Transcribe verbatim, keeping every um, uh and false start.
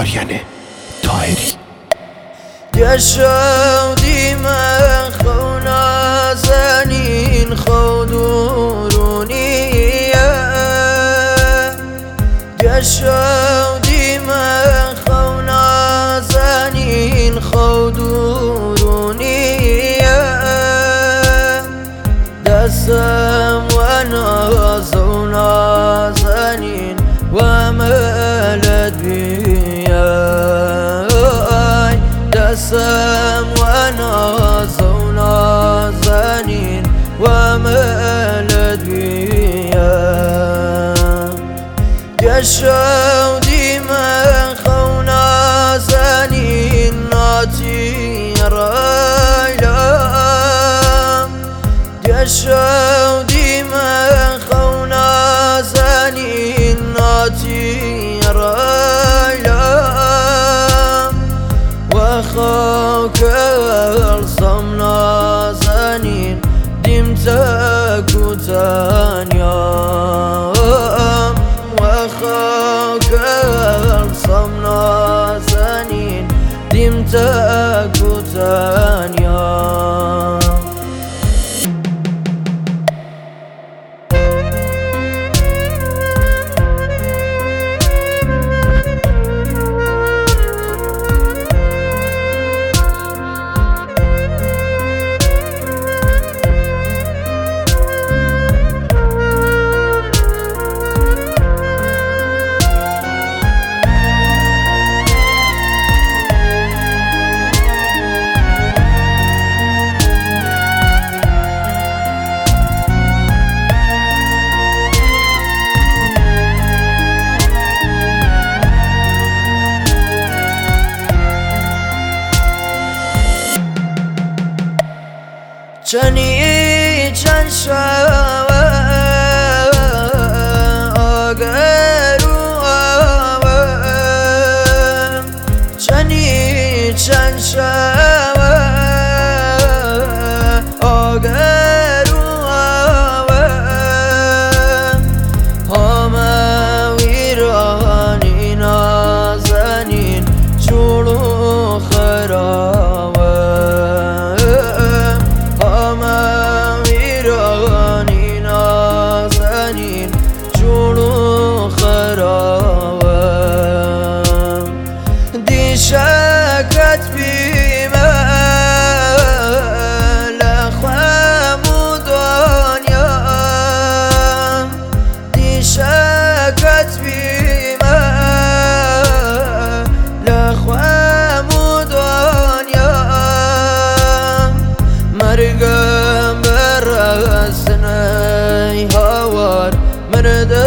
آریان طاهری. گشو دیمه خو نازنین خو درونیه، گشو دیمه خو نازنین خو درونیه، دستم و ناز و نازنین و ملد بیای، دستم و ناز و نازنین و ملد بیای، گشو دیمه خو نازنین ناتی رایلم، گشو دیمه خو نازنین ناتی رایلم، و خاک الصم نازنین دیم تکو تنیام، و خاک الصم نازنین دیم تکو تنیام. چنی چند شوه آگر و آوه، چنی چند شوه آگر و آوه، همه ویرانی نازنین جلو خرابه، شکت بیمه لخوام و دنیا، دی شکت بیمه لخوام و دنیا، مرگم برسنه هوار مرد